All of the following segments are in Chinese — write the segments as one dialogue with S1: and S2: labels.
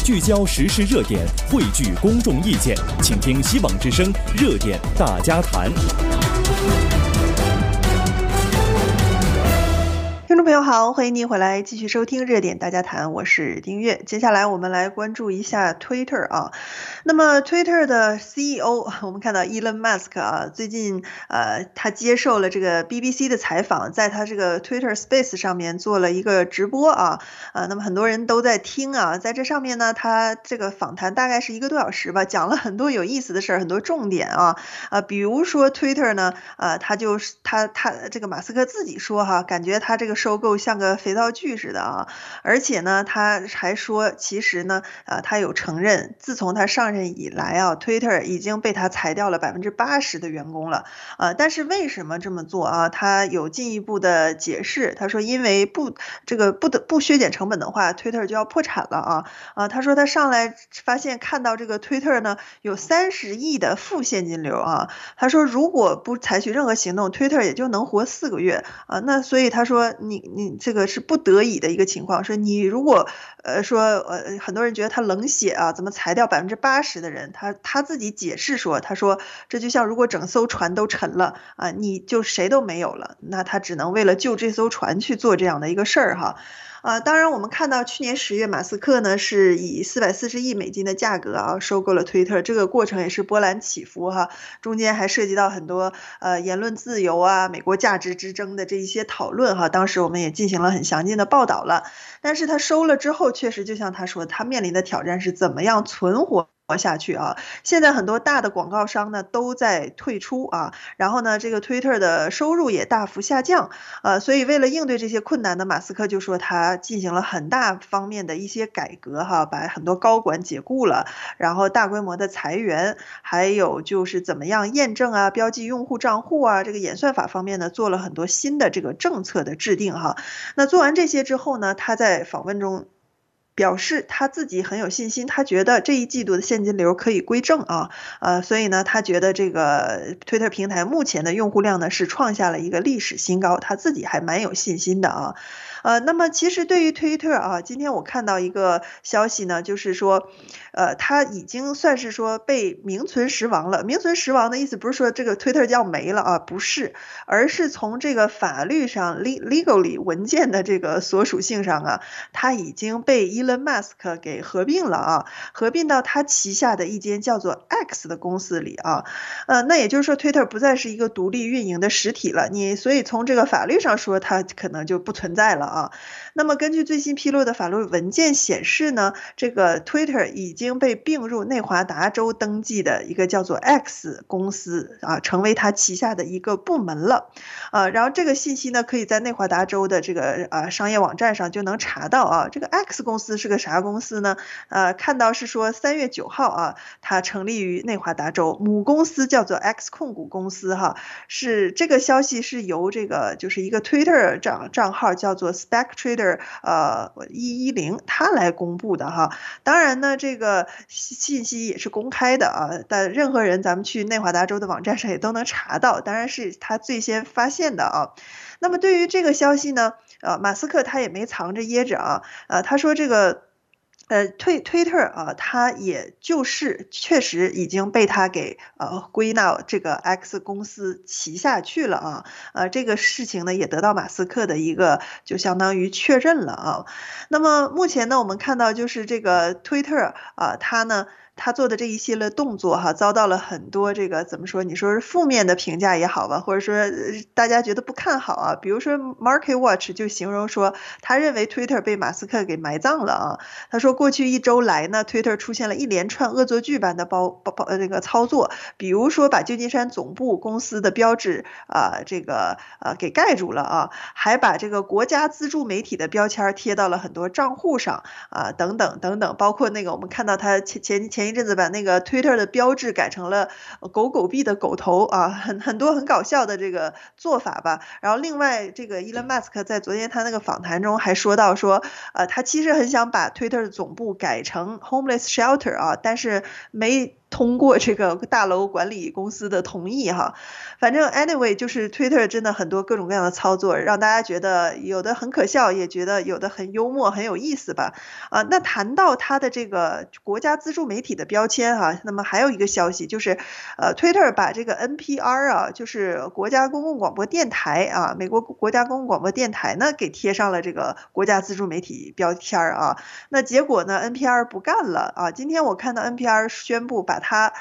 S1: 聚焦时事热点，汇聚公众意见，请听希望之声热点大家谈。
S2: 听众朋友好，欢迎您回来继续收听热点大家谈，我是丁月。接下来我们来关注一下 Twitter 啊。那么 Twitter 的 CEO 我们看到 Elon Musk 啊，最近他接受了这个 BBC 的采访，在他这个 Twitter Space 上面做了一个直播啊。那么很多人都在听啊，在这上面呢，他这个访谈大概是1个多小时吧，讲了很多有意思的事儿，很多重点啊。比如说 Twitter 呢，他这个马斯克自己说哈，感觉他这个收购像个肥皂剧似的啊，而且呢，他还说，其实呢，他有承认，自从他上任以来啊，Twitter 已经被他裁掉了80%的员工了，但是为什么这么做啊？他有进一步的解释，他说，因为不削减成本的话，Twitter 就要破产了啊，他说他上来看到这个 Twitter 呢有30亿的负现金流啊，他说如果不采取任何行动，Twitter 也就能活4个月啊，那所以他说你这个是不得已的一个情况，说你如果很多人觉得他冷血啊，怎么裁掉80%的人？他自己解释说，他说这就像如果整艘船都沉了啊，你就谁都没有了，那他只能为了救这艘船去做这样的一个事儿哈。当然我们看到去年10月，马斯克呢是以440亿美金的价格啊收购了 Twitter， 这个过程也是波澜起伏哈，中间还涉及到很多言论自由啊、美国价值之争的这一些讨论哈，当时我们也进行了很详尽的报道了。但是他收了之后，确实就像他说，他面临的挑战是怎么样存活下去啊。现在很多大的广告商呢都在退出啊，然后呢这个 Twitter 的收入也大幅下降，所以为了应对这些困难呢，马斯克就说他进行了很大方面的一些改革哈，把很多高管解雇了，然后大规模的裁员，还有就是怎么样验证啊、标记用户账户啊，这个演算法方面呢做了很多新的这个政策的制定哈。那做完这些之后呢，他在访问中表示他自己很有信心，他觉得这一季度的现金流可以归正啊，所以呢，他觉得这个 Twitter 平台目前的用户量呢是创下了一个历史新高，他自己还蛮有信心的啊。那么其实对于 Twitter 啊，今天我看到一个消息呢，就是说，它已经算是说被名存实亡了。名存实亡的意思不是说这个 Twitter 要没了啊，不是，而是从这个法律上 legally 文件的这个所属性上啊，它已经被 Elon Musk 给合并了啊，合并到他旗下的一间叫做 X 的公司里啊，那也就是说 Twitter 不再是一个独立运营的实体了，所以从这个法律上说，它可能就不存在了啊。那么根据最新披露的法律文件显示呢，这个 Twitter 已经被并入内华达州登记的一个叫做 X 公司啊，成为它旗下的一个部门了。然后这个信息呢，可以在内华达州的这个商业网站上就能查到啊。这个 X 公司是个啥公司呢？看到是说3月9号啊，它成立于内华达州，母公司叫做 X 控股公司哈。是这个消息是由这个就是一个 Twitter 账号叫做 Spectrator 110他来公布的哈。当然呢，这个信息也是公开的啊，但任何人咱们去内华达州的网站上也都能查到，当然是他最先发现的啊。那么对于这个消息呢，马斯克他也没藏着掖着啊，他说这个Twitter 啊，它也就是确实已经被他给归到这个 X 公司旗下去了啊，这个事情呢也得到马斯克的一个就相当于确认了啊。那么目前呢，我们看到就是这个 Twitter 啊，他做的这一系列动作哈，遭到了很多这个怎么说？你说是负面的评价也好吧，或者说大家觉得不看好啊。比如说 MarketWatch 就形容说，他认为 Twitter 被马斯克给埋葬了啊。他说过去1周来呢 ，Twitter 出现了一连串恶作剧般的这个操作，比如说把旧金山总部公司的标志给盖住了啊，还把这个国家资助媒体的标签贴到了很多账户上啊，等等等等，包括那个我们看到他前一阵子把那个 Twitter 的标志改成了狗币的狗头啊，很多很搞笑的这个做法吧。然后另外这个 Elon Musk 在昨天他那个访谈中还说到说，他其实很想把 Twitter 的总部改成 homeless shelter 啊，但是通过这个大楼管理公司的同意哈。反正 anyway 就是 Twitter 真的很多各种各样的操作，让大家觉得有的很可笑，也觉得有的很幽默，很有意思吧。那谈到它的这个国家资助媒体的标签哈，那么还有一个消息就是，Twitter 把这个 NPR 啊，就是国家公共广播电台啊，美国国家公共广播电台呢，给贴上了这个国家资助媒体标签啊。那结果呢 ，NPR 不干了啊。今天我看到 NPR 宣布把它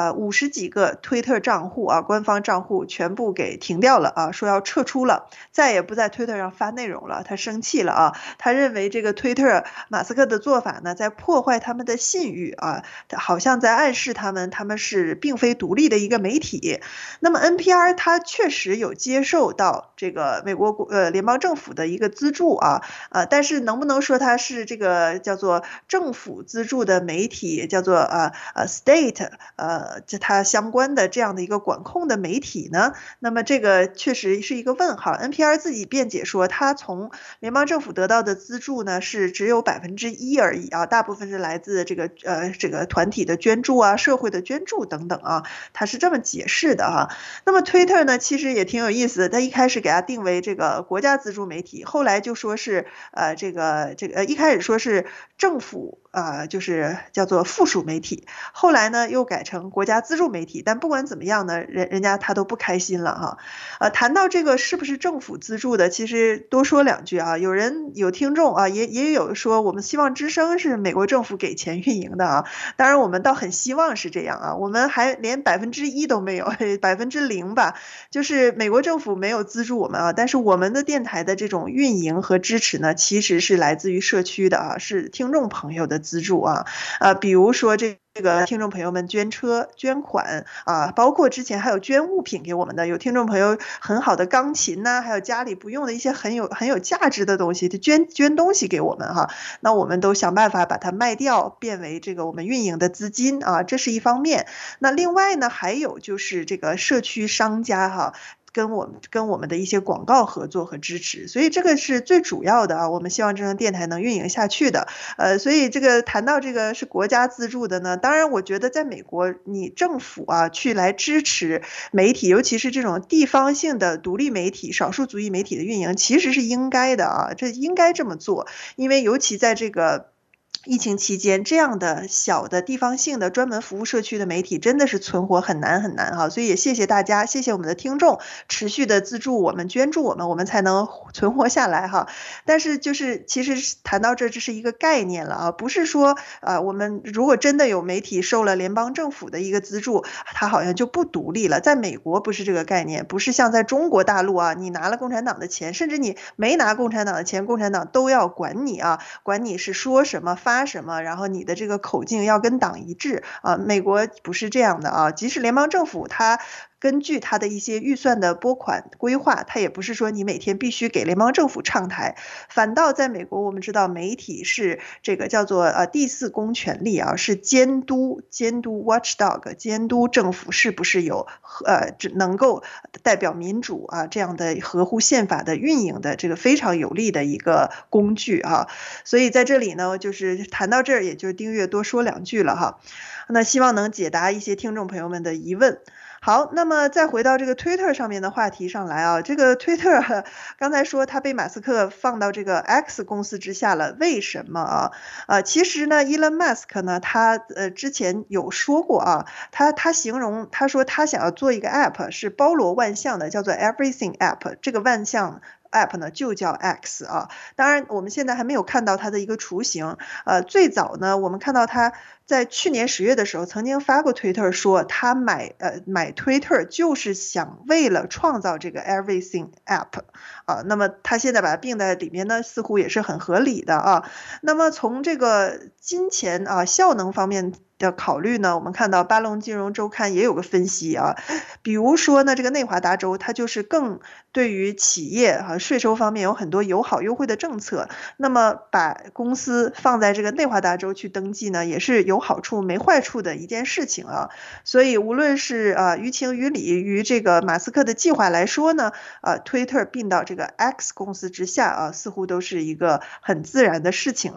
S2: 50几个推特账户啊，官方账户全部给停掉了啊，说要撤出了，再也不在推特上发内容了。他生气了啊，他认为这个推特马斯克的做法呢，在破坏他们的信誉啊，好像在暗示他们是并非独立的一个媒体。那么 NPR 它确实有接受到这个美国联邦政府的一个资助啊，但是能不能说它是这个叫做政府资助的媒体，叫做state 它相关的这样的一个管控的媒体呢？那么这个确实是一个问号。NPR 自己辩解说，他从联邦政府得到的资助呢是只有1%而已啊，大部分是来自这个团体的捐助啊、社会的捐助等等啊，他是这么解释的哈。那么 Twitter 呢，其实也挺有意思的，他一开始给它定为这个国家资助媒体，后来就说是一开始说是政府就是叫做附属媒体，后来呢又改成国家资助媒体，但不管怎么样呢，人家他都不开心了哈。谈到这个是不是政府资助的，其实多说两句啊，有听众啊，也有说我们希望之声是美国政府给钱运营的啊，当然我们倒很希望是这样啊，我们还连1%都没有，0%吧，就是美国政府没有资助我们啊，但是我们的电台的这种运营和支持呢，其实是来自于社区的啊，是听众朋友的资助啊，比如说这个听众朋友们捐车捐款啊，包括之前还有捐物品给我们的，有听众朋友很好的钢琴呐，还有家里不用的一些很有价值的东西，就捐东西给我们哈，那我们都想办法把它卖掉，变为这个我们运营的资金啊，这是一方面。那另外呢，还有就是这个社区商家哈。跟我们的一些广告合作和支持，所以这个是最主要的啊。我们希望这声电台能运营下去的。所以这个谈到这个是国家资助的呢，当然我觉得在美国，你政府啊去来支持媒体，尤其是这种地方性的独立媒体、少数族裔媒体的运营，其实是应该的啊，这应该这么做，因为尤其在这个疫情期间，这样的小的地方性的专门服务社区的媒体真的是存活很难很难哈，所以也谢谢大家，谢谢我们的听众持续的资助我们、捐助我们，我们才能存活下来哈。但是就是其实谈到这是一个概念了啊，不是说我们如果真的有媒体受了联邦政府的一个资助，它好像就不独立了。在美国不是这个概念，不是像在中国大陆啊，你拿了共产党的钱，甚至你没拿共产党的钱，共产党都要管你啊，管你是说什么发什么，然后你的这个口径要跟党一致啊。美国不是这样的啊，即使联邦政府它根据它的一些预算的拨款规划，它也不是说你每天必须给联邦政府唱台，反倒在美国我们知道媒体是这个叫做第四公权力啊，是监督 watchdog， 监督政府是不是有能够代表民主啊这样的合乎宪法的运营的这个非常有力的一个工具啊。所以在这里呢，就是谈到这儿，也就是丁月多说两句了哈。那希望能解答一些听众朋友们的疑问。好，那么再回到这个 Twitter 上面的话题上来啊，这个 Twitter 刚才说它被马斯克放到这个 X 公司之下了，为什么啊？其实呢 ，Elon Musk 呢，他之前有说过啊，他形容他说他想要做一个 App 是包罗万象的，叫做 Everything App， 这个万象App 呢就叫 X 啊，当然我们现在还没有看到它的一个雏形。最早呢，我们看到它在去年10月的时候曾经发过推特说，他买推特就是想为了创造这个 Everything App 啊。那么他现在把它并在里面呢，似乎也是很合理的啊。那么从这个金钱效能方面的考虑呢，我们看到巴龙金融周刊也有个分析啊，比如说呢，这个内华达州它就是更对于企业税收方面有很多友好优惠的政策，那么把公司放在这个内华达州去登记呢，也是有好处没坏处的一件事情啊。所以无论是于情于理于这个马斯克的计划来说呢，Twitter并到这个 X 公司之下啊，似乎都是一个很自然的事情了。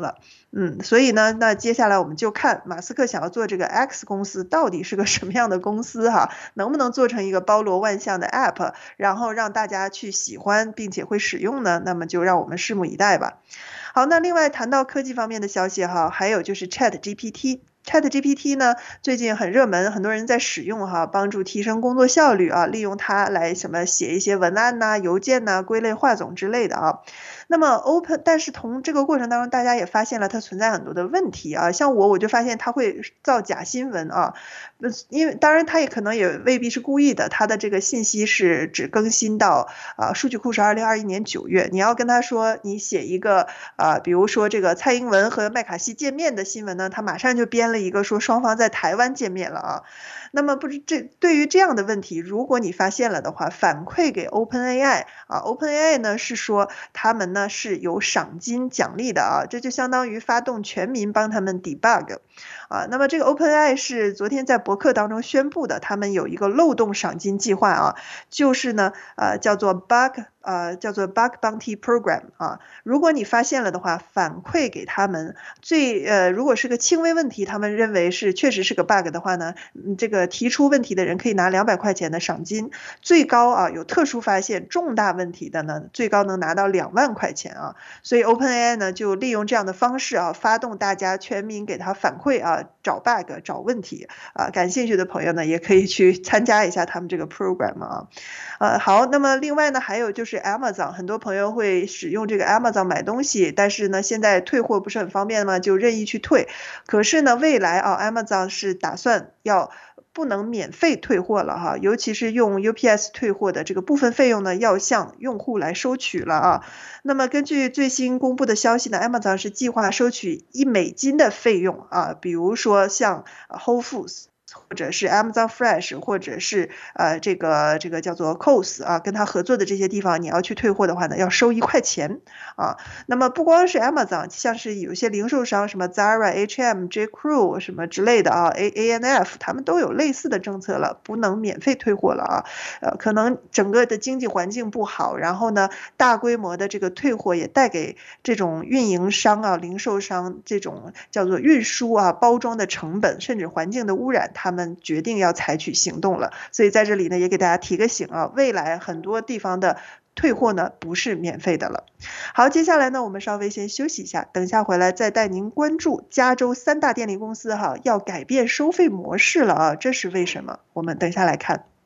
S2: 所以呢，那接下来我们就看马斯克想要做这个 X 公司到底是个什么样的公司哈，能不能做成一个包罗万象的 App， 然后让大家去喜欢并且会使用呢？那么就让我们拭目以待吧。好，那另外谈到科技方面的消息哈，还有就是 ChatGPT。ChatGPT 呢，最近很热门，很多人在使用哈，帮助提升工作效率啊，利用它来什么写一些文案呐、邮件呐、归类汇总之类的啊。那么但是从这个过程当中，大家也发现了它存在很多的问题啊。像我就发现它会造假新闻啊，因为当然它也可能也未必是故意的，它的这个信息是只更新到数据库是2021年9月，你要跟他说你写一个比如说这个蔡英文和麦卡锡见面的新闻呢，他马上就编了一个说双方在台湾见面了啊。那么对于这样的问题，如果你发现了的话，反馈给 OpenAI 啊 ，OpenAI 呢是说他们呢是有赏金奖励的啊，这就相当于发动全民帮他们 debug 啊。那么这个 OpenAI 是昨天在博客当中宣布的，他们有一个漏洞赏金计划啊，就是呢叫做 Bug Bounty Program 啊。如果你发现了的话，反馈给他们如果是个轻微问题，他们认为确实是个 bug 的话呢，这个提出问题的人可以拿200块钱的赏金，最高啊有特殊发现重大问题的呢，最高能拿到2万块钱啊。所以 OpenAI 呢就利用这样的方式啊，发动大家全民给他反馈啊，找 bug 找问题啊。感兴趣的朋友呢也可以去参加一下他们这个 program 啊。好，那么另外呢还有就是 Amazon， 很多朋友会使用这个 Amazon 买东西，但是呢现在退货不是很方便吗？就任意去退。可是呢未来Amazon 是打算不能免费退货了哈，尤其是用 UPS 退货的这个部分费用呢，要向用户来收取了啊。那么根据最新公布的消息呢 ，Amazon 是计划收取$1的费用啊，比如说像 Whole Foods，或者是 Amazon Fresh， 或者是这个叫做 Coles 啊，跟他合作的这些地方，你要去退货的话呢，要收1块钱啊。那么不光是 Amazon， 像是有些零售商，什么 Zara、H&M、J.Crew 什么之类的啊 ，A&F 他们都有类似的政策了，不能免费退货了啊。可能整个的经济环境不好，然后呢，大规模的这个退货也带给这种运营商啊、零售商这种叫做运输啊、包装的成本，甚至环境的污染。他们决定要采取行动了，所以在这里呢也给大家提个醒啊，未来很多地方的退货呢不是免费的了。好，接下来呢我们稍微先休息一下，等一下回来再带您关注加州3大电力公司要改变收费模式了啊，这是为什么？我们等一下来看。